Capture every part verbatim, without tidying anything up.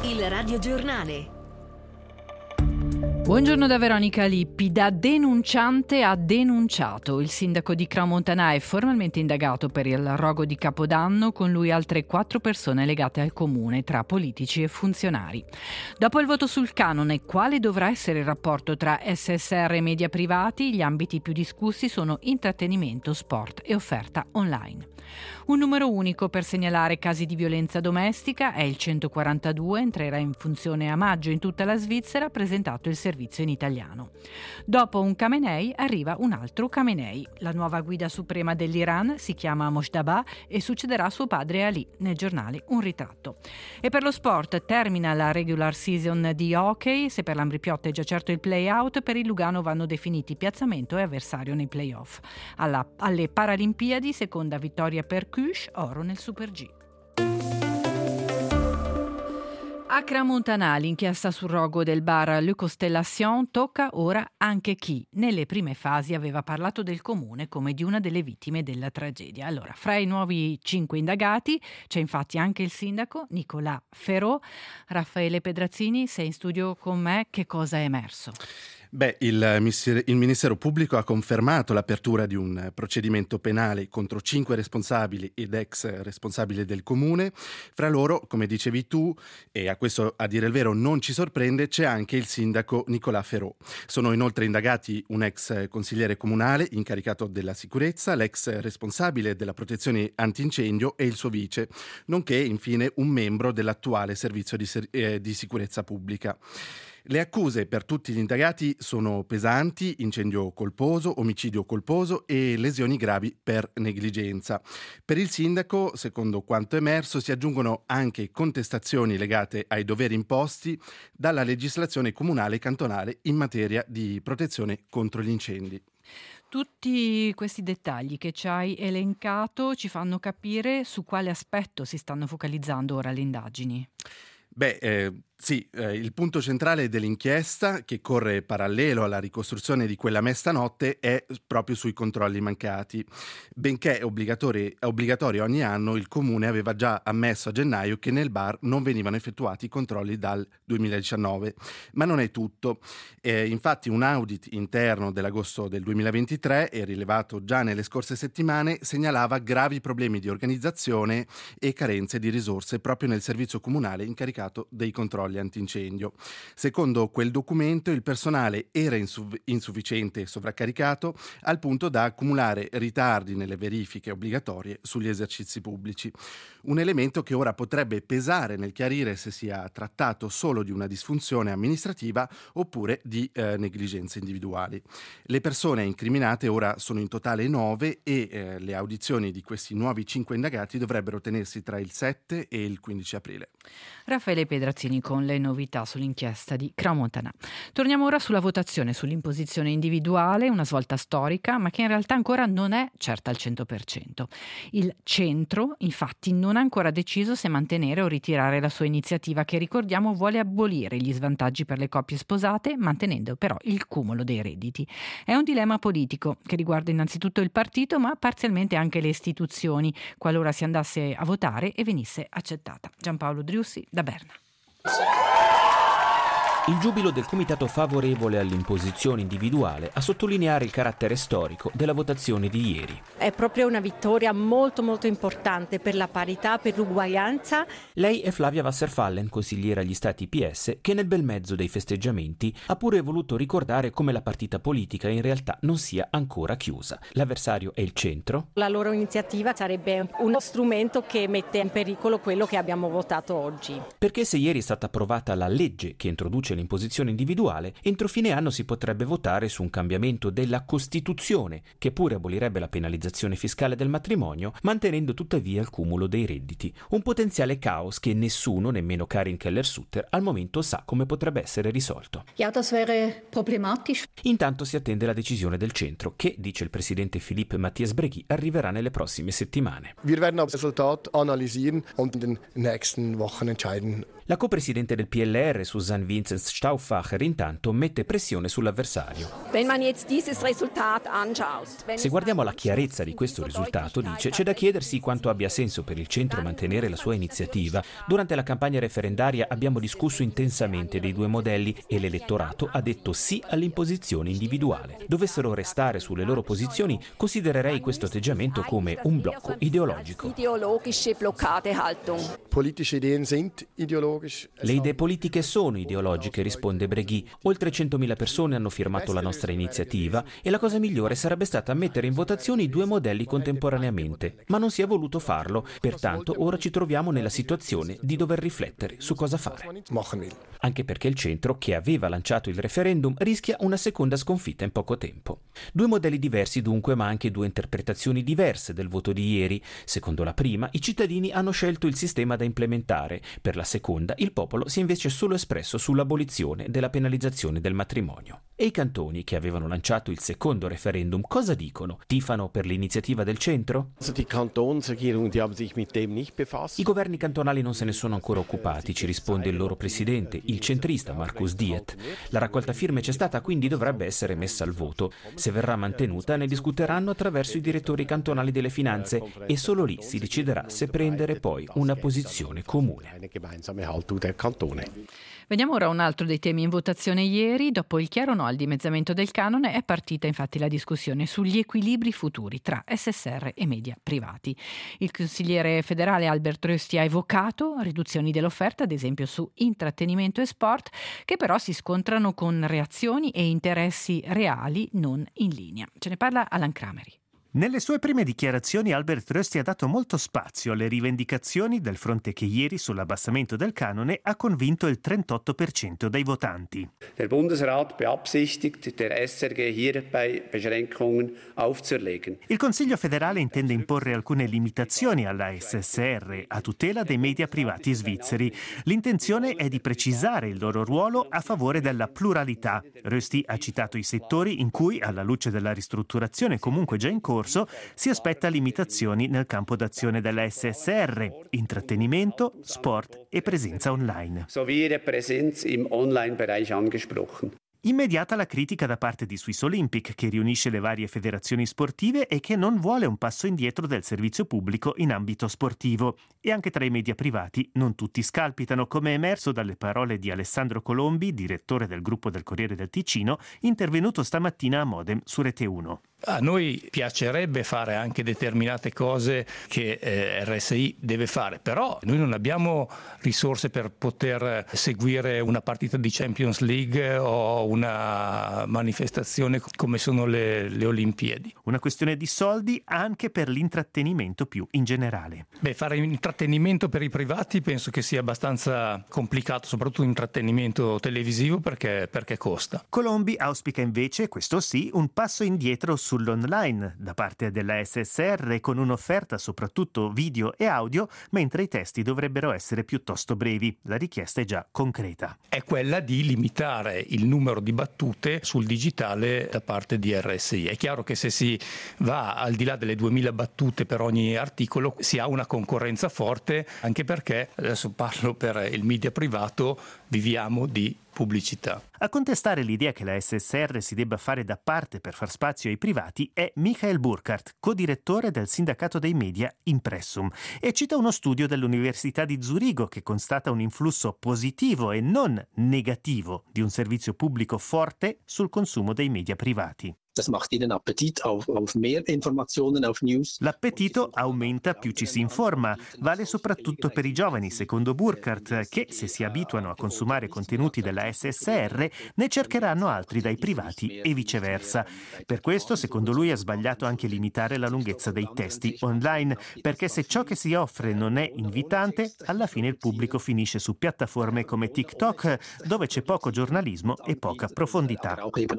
Il radiogiornale. Buongiorno da Veronica Lippi. Da denunciante a denunciato. Il sindaco di Crans-Montana è formalmente indagato per il rogo di Capodanno, con lui altre quattro persone legate al comune, tra politici e funzionari. Dopo il voto sul canone, quale dovrà essere il rapporto tra S S R e media privati? Gli ambiti più discussi sono intrattenimento, sport e offerta online. Un numero unico per segnalare casi di violenza domestica è il centoquarantadue, entrerà in funzione a maggio in tutta la Svizzera, presentato il servizio in italiano. Dopo un Khamenei arriva un altro Khamenei. La nuova guida suprema dell'Iran si chiama Moshtaba e succederà a suo padre Ali. Nel giornale un ritratto. E per lo sport termina la regular season di hockey. Se per l'Ambripiotta è già certo il play-out, per il Lugano vanno definiti piazzamento e avversario nei play-off. Alla, alle Paralimpiadi, seconda vittoria per Cush, oro nel Super G. A Crans-Montana, l'inchiesta sul rogo del bar Le Constellation tocca ora anche chi nelle prime fasi aveva parlato del comune come di una delle vittime della tragedia. Allora, fra i nuovi cinque indagati c'è infatti anche il sindaco Nicolas Ferraud. Raffaele Pedrazzini, sei in studio con me, che cosa è emerso? Beh, il, il Ministero Pubblico ha confermato l'apertura di un procedimento penale contro cinque responsabili ed ex responsabili del comune. Fra loro, come dicevi tu, e a questo a dire il vero non ci sorprende, c'è anche il sindaco Nicolas Ferraud. Sono inoltre indagati un ex consigliere comunale incaricato della sicurezza, l'ex responsabile della protezione antincendio e il suo vice, nonché infine un membro dell'attuale servizio di, eh, di sicurezza pubblica. Le accuse per tutti gli indagati sono pesanti: incendio colposo, omicidio colposo e lesioni gravi per negligenza. Per il sindaco, secondo quanto emerso, si aggiungono anche contestazioni legate ai doveri imposti dalla legislazione comunale e cantonale in materia di protezione contro gli incendi. Tutti questi dettagli che ci hai elencato ci fanno capire su quale aspetto si stanno focalizzando ora le indagini. Beh, eh, sì, eh, il punto centrale dell'inchiesta, che corre parallelo alla ricostruzione di quella mestanotte, è proprio sui controlli mancati. Benché è obbligatorio, è obbligatorio ogni anno, il comune aveva già ammesso a gennaio che nel bar non venivano effettuati i controlli dal duemiladiciannove. Ma non è tutto. Eh, infatti un audit interno dell'agosto del duemilaventitré, e rilevato già nelle scorse settimane, segnalava gravi problemi di organizzazione e carenze di risorse proprio nel servizio comunale incaricato dei controlli antincendio. Secondo quel documento, il personale era insuff- insufficiente e sovraccaricato al punto da accumulare ritardi nelle verifiche obbligatorie sugli esercizi pubblici. Un elemento che ora potrebbe pesare nel chiarire se sia trattato solo di una disfunzione amministrativa oppure di eh, negligenze individuali. Le persone incriminate ora sono in totale nove e eh, le audizioni di questi nuovi cinque indagati dovrebbero tenersi tra il sette e il quindici aprile. Raffaele Pedrazzini con le novità sull'inchiesta di Crans-Montana. Torniamo ora sulla votazione sull'imposizione individuale, una svolta storica, ma che in realtà ancora non è certa al cento per cento. Il centro, infatti, non ha ancora deciso se mantenere o ritirare la sua iniziativa, che, ricordiamo, vuole abolire gli svantaggi per le coppie sposate, mantenendo però il cumulo dei redditi. È un dilemma politico che riguarda innanzitutto il partito, ma parzialmente anche le istituzioni, qualora si andasse a votare e venisse accettata. Giampaolo Driussi da Berna. Il giubilo del comitato favorevole all'imposizione individuale a sottolineare il carattere storico della votazione di ieri. È proprio una vittoria molto molto importante per la parità, per l'uguaglianza. Lei è Flavia Wasserfallen, consigliera agli Stati P S, che nel bel mezzo dei festeggiamenti ha pure voluto ricordare come la partita politica in realtà non sia ancora chiusa. L'avversario è il centro. La loro iniziativa sarebbe uno strumento che mette in pericolo quello che abbiamo votato oggi. Perché se ieri è stata approvata la legge che introduce l'imposizione individuale, entro fine anno si potrebbe votare su un cambiamento della Costituzione, che pure abolirebbe la penalizzazione fiscale del matrimonio, mantenendo tuttavia il cumulo dei redditi. Un potenziale caos che nessuno, nemmeno Karin Keller-Sutter, al momento sa come potrebbe essere risolto. Ja, das wäre problematisch. Intanto si attende la decisione del centro, che, dice il presidente Philippe Matthias Bregui, arriverà nelle prossime settimane. Wir werden das Resultat analysieren und in den nächsten Wochen entscheiden. La copresidente del P L R, Susanne Vinzenz Stauffacher, intanto mette pressione sull'avversario. Se guardiamo la chiarezza di questo risultato, dice, c'è da chiedersi quanto abbia senso per il centro mantenere la sua iniziativa. Durante la campagna referendaria abbiamo discusso intensamente dei due modelli e l'elettorato ha detto sì all'imposizione individuale. Dovessero restare sulle loro posizioni, considererei questo atteggiamento come un blocco ideologico. Politische Ideen sind ideologisch. Le idee politiche sono ideologiche, risponde Breghi. Oltre centomila persone hanno firmato la nostra iniziativa e la cosa migliore sarebbe stata mettere in votazione i due modelli contemporaneamente, ma non si è voluto farlo, pertanto ora ci troviamo nella situazione di dover riflettere su cosa fare. Anche perché il centro, che aveva lanciato il referendum, rischia una seconda sconfitta in poco tempo. Due modelli diversi dunque, ma anche due interpretazioni diverse del voto di ieri. Secondo la prima, i cittadini hanno scelto il sistema da implementare. Per la seconda, il popolo si è invece solo espresso sull'abolizione della penalizzazione del matrimonio. E i cantoni, che avevano lanciato il secondo referendum, cosa dicono? Tifano per l'iniziativa del centro? I governi cantonali non se ne sono ancora occupati, ci risponde il loro presidente, il centrista Markus Diet. La raccolta firme c'è stata, quindi dovrebbe essere messa al voto. Se verrà mantenuta, ne discuteranno attraverso i direttori cantonali delle finanze e solo lì si deciderà se prendere poi una posizione comune. Vediamo ora un altro dei temi in votazione ieri. Dopo il chiaro no al dimezzamento del canone è partita infatti la discussione sugli equilibri futuri tra S S R e media privati. Il consigliere federale Albert Rösti ha evocato riduzioni dell'offerta, ad esempio su intrattenimento e sport, che però si scontrano con reazioni e interessi reali non in linea. Ce ne parla Alan Crameri. Nelle sue prime dichiarazioni Albert Rösti ha dato molto spazio alle rivendicazioni del fronte che ieri sull'abbassamento del canone ha convinto il trentotto per cento dei votanti. Der Bundesrat beabsichtigt, der S R G hierbei Beschränkungen aufzuerlegen. Il Consiglio federale intende imporre alcune limitazioni alla S S R a tutela dei media privati svizzeri. L'intenzione è di precisare il loro ruolo a favore della pluralità. Rösti ha citato i settori in cui, alla luce della ristrutturazione comunque già in corso, si aspetta limitazioni nel campo d'azione della S S R, intrattenimento, sport e presenza online. Sowie ihre Präsenz im Online-Bereich angesprochen. Immediata la critica da parte di Swiss Olympic, che riunisce le varie federazioni sportive e che non vuole un passo indietro del servizio pubblico in ambito sportivo. E anche tra i media privati non tutti scalpitano, come è emerso dalle parole di Alessandro Colombi, direttore del gruppo del Corriere del Ticino, intervenuto stamattina a Modem su Rete uno. A noi piacerebbe fare anche determinate cose che eh, R S I deve fare, però noi non abbiamo risorse per poter seguire una partita di Champions League o una manifestazione come sono le, le Olimpiadi. Una questione di soldi anche per l'intrattenimento più in generale. Beh, fare intrattenimento per i privati penso che sia abbastanza complicato, soprattutto intrattenimento televisivo perché, perché costa. Colombi auspica invece, questo sì, un passo indietro sull'online da parte della S S R con un'offerta soprattutto video e audio, mentre i testi dovrebbero essere piuttosto brevi. La richiesta è già concreta. È quella di limitare il numero di battute sul digitale da parte di R S I. È chiaro che se si va al di là delle duemila battute per ogni articolo si ha una concorrenza forte, anche perché, adesso parlo per il media privato, viviamo di pubblicità. A contestare l'idea che la S S R si debba fare da parte per far spazio ai privati è Michael Burkhardt, codirettore del sindacato dei media Impressum, e cita uno studio dell'Università di Zurigo che constata un influsso positivo e non negativo di un servizio pubblico forte sul consumo dei media privati. Das macht ihnen Appetit auf, auf mehr Informationen, auf News. L'appetito aumenta più ci si informa. Vale soprattutto per i giovani, secondo Burkhardt, che se si abituano a consumare contenuti della S S R ne cercheranno altri dai privati e viceversa. Per questo, secondo lui, è sbagliato anche limitare la lunghezza dei testi online, perché se ciò che si offre non è invitante, alla fine il pubblico finisce su piattaforme come TikTok, dove c'è poco giornalismo e poca profondità.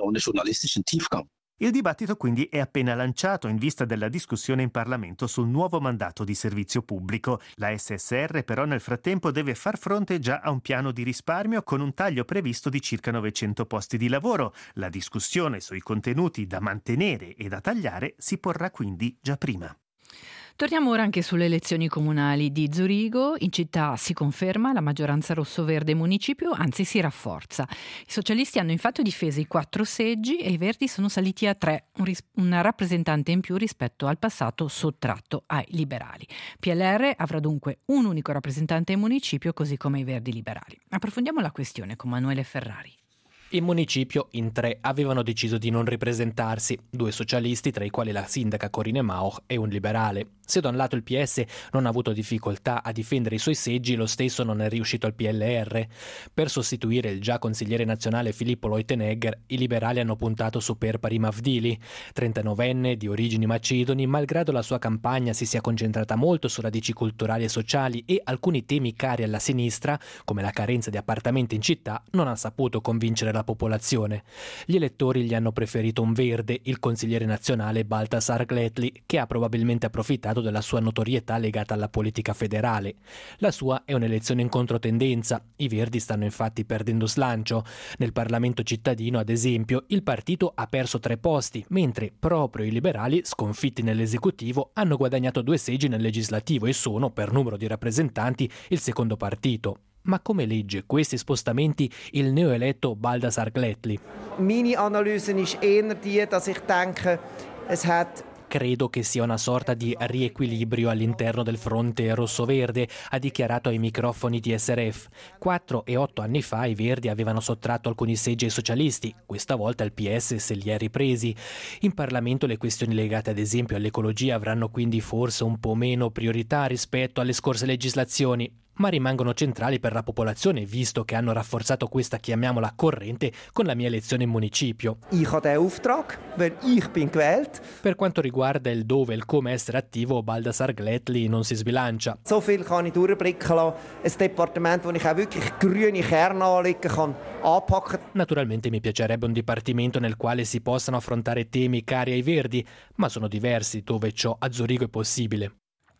Il dibattito quindi è appena lanciato in vista della discussione in Parlamento sul nuovo mandato di servizio pubblico. La S S R però nel frattempo deve far fronte già a un piano di risparmio con un taglio previsto di circa novecento posti di lavoro. La discussione sui contenuti da mantenere e da tagliare si porrà quindi già prima. Torniamo ora anche sulle elezioni comunali di Zurigo. In città si conferma la maggioranza rosso-verde municipio, anzi si rafforza. I socialisti hanno infatti difeso i quattro seggi e i verdi sono saliti a tre, un ris- una rappresentante in più rispetto al passato sottratto ai liberali. P L R avrà dunque un unico rappresentante in municipio, così come i verdi liberali. Approfondiamo la questione con Manuele Ferrari. In municipio in tre avevano deciso di non ripresentarsi, due socialisti tra i quali la sindaca Corine Mauch e un liberale. Se da un lato il P S non ha avuto difficoltà a difendere i suoi seggi, lo stesso non è riuscito al P L R. Per sostituire il già consigliere nazionale Filippo Leutenegger, i liberali hanno puntato su Perpari Mavdili, trentanovenne di origini macedoni, malgrado la sua campagna si sia concentrata molto su radici culturali e sociali e alcuni temi cari alla sinistra, come la carenza di appartamenti in città, non ha saputo convincere la popolazione. Gli elettori gli hanno preferito un verde, il consigliere nazionale Baltasar Gletli, che ha probabilmente approfittato della sua notorietà legata alla politica federale. La sua è un'elezione in controtendenza. I verdi stanno infatti perdendo slancio. Nel Parlamento cittadino, ad esempio, il partito ha perso tre posti, mentre proprio i liberali, sconfitti nell'esecutivo, hanno guadagnato due seggi nel legislativo e sono, per numero di rappresentanti, il secondo partito. Ma come legge questi spostamenti il neoeletto Baltasar Gletli? Meine Analyse ist eher die, dass ich denke, es hat Credo che sia una sorta di riequilibrio all'interno del fronte rosso-verde, ha dichiarato ai microfoni di S R F. Quattro e otto anni fa i Verdi avevano sottratto alcuni seggi ai socialisti, questa volta il P S se li è ripresi. In Parlamento le questioni legate ad esempio all'ecologia avranno quindi forse un po' meno priorità rispetto alle scorse legislazioni, ma rimangono centrali per la popolazione, visto che hanno rafforzato questa, chiamiamola, corrente con la mia elezione in municipio. Ich habe den Auftrag, weil ich bin gewählt. Per quanto riguarda il dove e il come essere attivo, Baltasar Gletli non si sbilancia. So viel kann ich durchblicken lassen, ein Departement, wo ich auch wirklich grüne Kernanliegen kann anpacken. Naturalmente mi piacerebbe un dipartimento nel quale si possano affrontare temi cari ai Verdi, ma sono diversi dove ciò a Zurigo è possibile.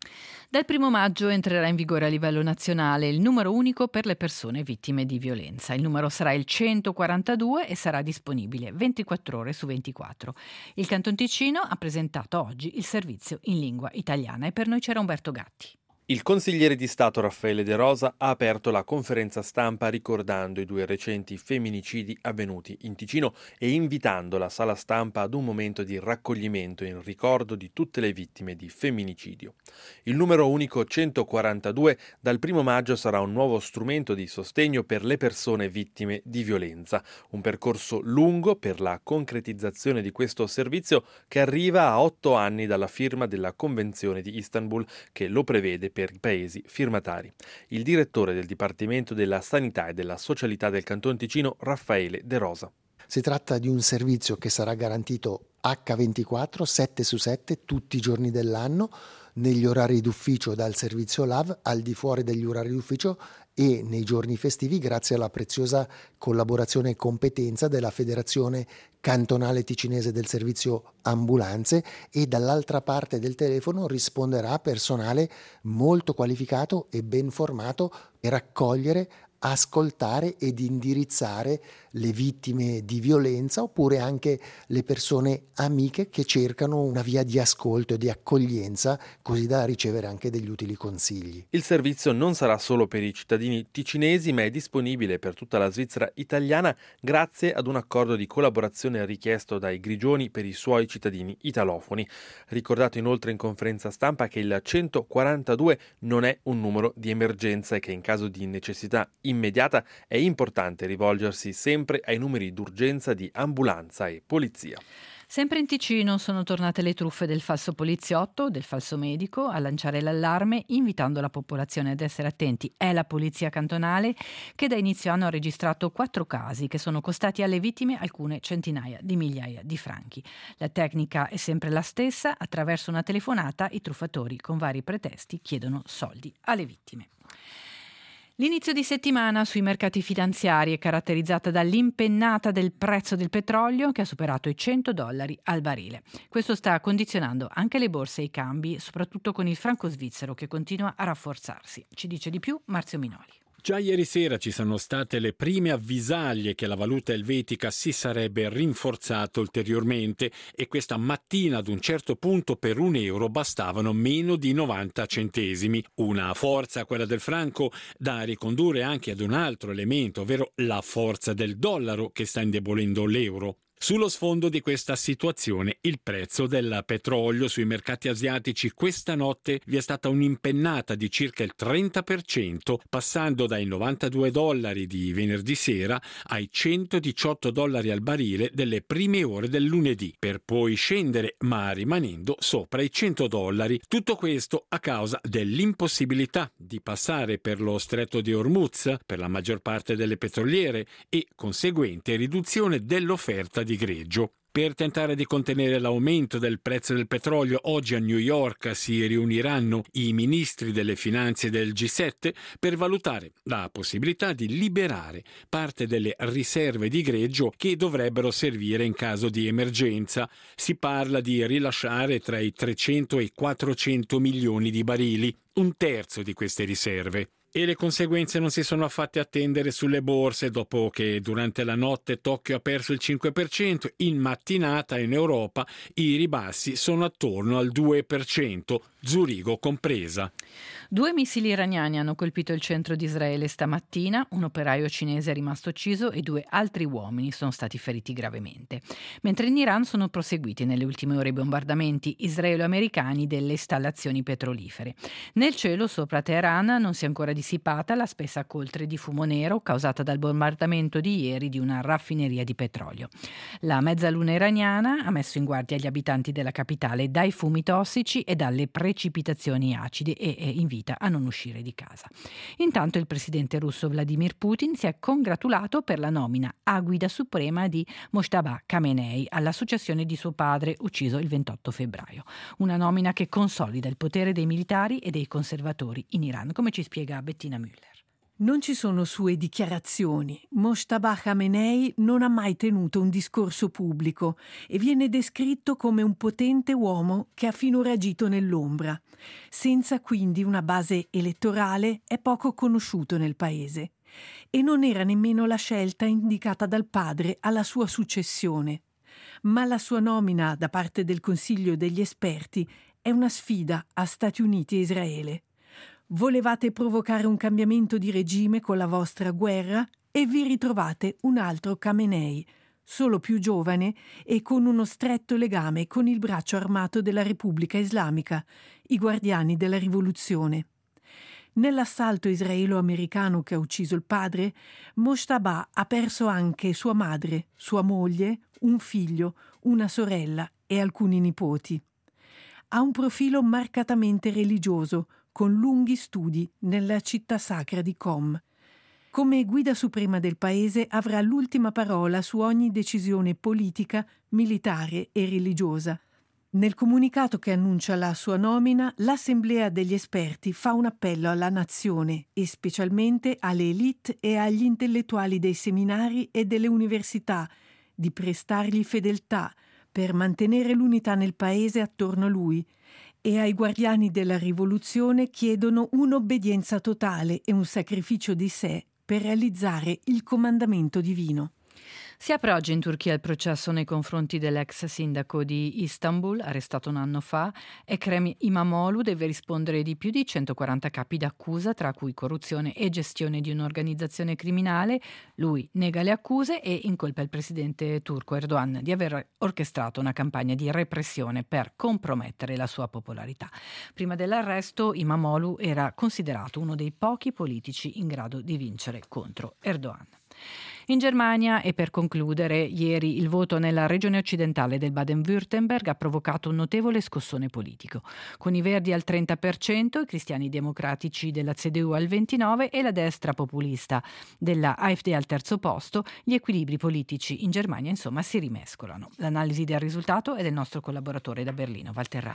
Dal primo maggio entrerà in vigore a livello nazionale il numero unico per le persone vittime di violenza. Il numero sarà il centoquarantadue e sarà disponibile ventiquattro ore su ventiquattro. Il Canton Ticino ha presentato oggi il servizio in lingua italiana e per noi c'era Umberto Gatti. Il consigliere di Stato Raffaele De Rosa ha aperto la conferenza stampa ricordando i due recenti femminicidi avvenuti in Ticino e invitando la sala stampa ad un momento di raccoglimento in ricordo di tutte le vittime di femminicidio. Il numero unico centoquarantadue dal primo maggio sarà un nuovo strumento di sostegno per le persone vittime di violenza, un percorso lungo per la concretizzazione di questo servizio che arriva a otto anni dalla firma della Convenzione di Istanbul che lo prevede per i paesi firmatari. Il direttore del Dipartimento della Sanità e della Socialità del Canton Ticino, Raffaele De Rosa. Si tratta di un servizio che sarà garantito acca ventiquattro, sette su sette, tutti i giorni dell'anno, negli orari d'ufficio dal servizio L A V, al di fuori degli orari d'ufficio e nei giorni festivi grazie alla preziosa collaborazione e competenza della Federazione Cantonale Ticinese del Servizio Ambulanze e dall'altra parte del telefono risponderà personale molto qualificato e ben formato per accogliere, ascoltare ed indirizzare le vittime di violenza oppure anche le persone amiche che cercano una via di ascolto e di accoglienza così da ricevere anche degli utili consigli. Il servizio non sarà solo per i cittadini ticinesi ma è disponibile per tutta la Svizzera italiana grazie ad un accordo di collaborazione richiesto dai Grigioni per i suoi cittadini italofoni. Ricordato inoltre in conferenza stampa che il centoquarantadue non è un numero di emergenza e che in caso di necessità immediata è importante rivolgersi sempre ai numeri d'urgenza di ambulanza e polizia. Sempre in Ticino sono tornate le truffe del falso poliziotto, del falso medico, a lanciare l'allarme invitando la popolazione ad essere attenti. È la polizia cantonale che da inizio anno ha registrato quattro casi che sono costati alle vittime alcune centinaia di migliaia di franchi. La tecnica è sempre la stessa, attraverso una telefonata i truffatori con vari pretesti chiedono soldi alle vittime. L'inizio di settimana sui mercati finanziari è caratterizzata dall'impennata del prezzo del petrolio che ha superato i cento dollari al barile. Questo sta condizionando anche le borse e i cambi, soprattutto con il franco svizzero che continua a rafforzarsi. Ci dice di più Marzio Minoli. Già ieri sera ci sono state le prime avvisaglie che la valuta elvetica si sarebbe rinforzata ulteriormente e questa mattina ad un certo punto per un euro bastavano meno di novanta centesimi. Una forza, quella del franco, da ricondurre anche ad un altro elemento, ovvero la forza del dollaro che sta indebolendo l'euro. Sullo sfondo di questa situazione, il prezzo del petrolio sui mercati asiatici questa notte vi è stata un'impennata di circa il trenta per cento, passando dai novantadue dollari di venerdì sera ai centodiciotto dollari al barile delle prime ore del lunedì, per poi scendere ma rimanendo sopra i cento dollari. Tutto questo a causa dell'impossibilità di passare per lo stretto di Hormuz per la maggior parte delle petroliere e conseguente riduzione dell'offerta di greggio. Per tentare di contenere l'aumento del prezzo del petrolio, oggi a New York si riuniranno i ministri delle finanze del G sette per valutare la possibilità di liberare parte delle riserve di greggio che dovrebbero servire in caso di emergenza. Si parla di rilasciare tra i trecento e i quattrocento milioni di barili, un terzo di queste riserve. E le conseguenze non si sono affatte attendere sulle borse dopo che durante la notte Tokyo ha perso il cinque per cento, in mattinata in Europa i ribassi sono attorno al due per cento, Zurigo compresa. Due missili iraniani hanno colpito il centro di Israele stamattina, un operaio cinese è rimasto ucciso e due altri uomini sono stati feriti gravemente. Mentre in Iran sono proseguiti nelle ultime ore i bombardamenti israelo-americani delle installazioni petrolifere. Nel cielo sopra Teheran non si è ancora dissipata la spessa coltre di fumo nero causata dal bombardamento di ieri di una raffineria di petrolio. La mezzaluna iraniana ha messo in guardia gli abitanti della capitale dai fumi tossici e dalle precipitazioni acide e, e invita a non uscire di casa. Intanto il presidente russo Vladimir Putin si è congratulato per la nomina a guida suprema di Mojtaba Khamenei alla successione di suo padre ucciso il ventotto febbraio. Una nomina che consolida il potere dei militari e dei conservatori in Iran, come ci spiega Bettina Müller. Non ci sono sue dichiarazioni. Mojtaba Khamenei non ha mai tenuto un discorso pubblico e viene descritto come un potente uomo che ha finora agito nell'ombra. Senza quindi una base elettorale, è poco conosciuto nel paese. E non era nemmeno la scelta indicata dal padre alla sua successione. Ma la sua nomina da parte del Consiglio degli esperti è una sfida a Stati Uniti e Israele. Volevate provocare un cambiamento di regime con la vostra guerra e vi ritrovate un altro Khamenei, solo più giovane e con uno stretto legame con il braccio armato della Repubblica Islamica, i guardiani della rivoluzione. Nell'assalto israelo-americano che ha ucciso il padre, Mojtaba ha perso anche sua madre, sua moglie, un figlio, una sorella e alcuni nipoti. Ha un profilo marcatamente religioso, con lunghi studi nella città sacra di Qom. Come guida suprema del paese avrà l'ultima parola su ogni decisione politica, militare e religiosa. Nel comunicato che annuncia la sua nomina, l'Assemblea degli esperti fa un appello alla nazione e specialmente alle élite e agli intellettuali dei seminari e delle università di prestargli fedeltà per mantenere l'unità nel paese attorno a lui, e ai guardiani della rivoluzione chiedono un'obbedienza totale e un sacrificio di sé per realizzare il comandamento divino. Si apre oggi in Turchia il processo nei confronti dell'ex sindaco di Istanbul, arrestato un anno fa. Ekrem İmamoğlu deve rispondere di più di centoquaranta capi d'accusa, tra cui corruzione e gestione di un'organizzazione criminale. Lui nega le accuse e incolpa il presidente turco Erdogan di aver orchestrato una campagna di repressione per compromettere la sua popolarità. Prima dell'arresto, İmamoğlu era considerato uno dei pochi politici in grado di vincere contro Erdogan. In Germania, e per concludere, ieri il voto nella regione occidentale del Baden-Württemberg ha provocato un notevole scossone politico, con i Verdi al trenta per cento, i cristiani democratici della C D U al ventinove per cento e la destra populista della AfD al terzo posto. Gli equilibri politici in Germania, insomma, si rimescolano. L'analisi del risultato è del nostro collaboratore da Berlino, Walter Raue.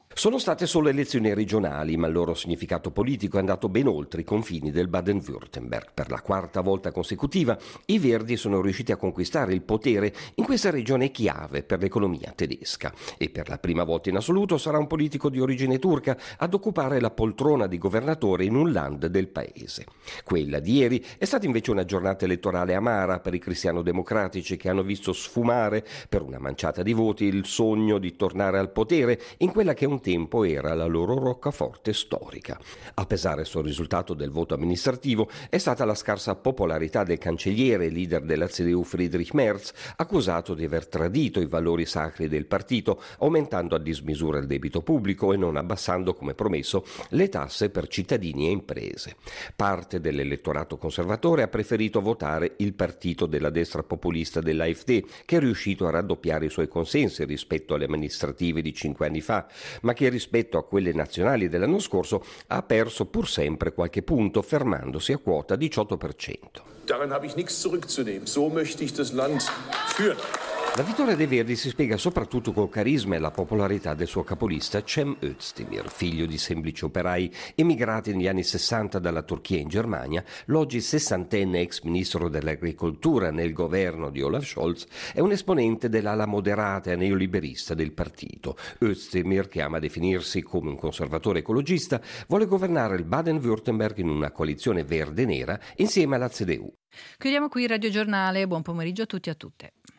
Sono state solo elezioni regionali, ma il loro significato politico è andato ben oltre i confini del Baden-Württemberg. Per la quarta volta consecutiva i Verdi sono riusciti a conquistare il potere in questa regione chiave per l'economia tedesca. E per la prima volta in assoluto sarà un politico di origine turca ad occupare la poltrona di governatore in un land del paese. Quella di ieri è stata invece una giornata elettorale amara per i cristiano-democratici, che hanno visto sfumare per una manciata di voti il sogno di tornare al potere in quella che un tempo era la loro roccaforte storica. A pesare sul risultato del voto amministrativo è stata la scarsa popolarità del cancelliere e leader della C D U Friedrich Merz, accusato di aver tradito i valori sacri del partito, aumentando a dismisura il debito pubblico e non abbassando come promesso le tasse per cittadini e imprese. Parte dell'elettorato conservatore ha preferito votare il partito della destra populista dell'A F D, che è riuscito a raddoppiare i suoi consensi rispetto alle amministrative di cinque anni fa, ma che rispetto a quelle nazionali dell'anno scorso ha perso pur sempre qualche punto, fermandosi a quota diciotto per cento. Daran habe ich nichts zurückzunehmen. So möchte ich das Land führen. La vittoria dei Verdi si spiega soprattutto col carisma e la popolarità del suo capolista Cem Özdemir, figlio di semplici operai emigrati negli anni sessanta dalla Turchia in Germania. L'oggi sessantenne ex ministro dell'agricoltura nel governo di Olaf Scholz è un esponente dell'ala moderata e neoliberista del partito. Özdemir, che ama definirsi come un conservatore ecologista, vuole governare il Baden-Württemberg in una coalizione verde-nera insieme alla C D U. Chiudiamo qui il Radio Giornale, buon pomeriggio a tutti e a tutte.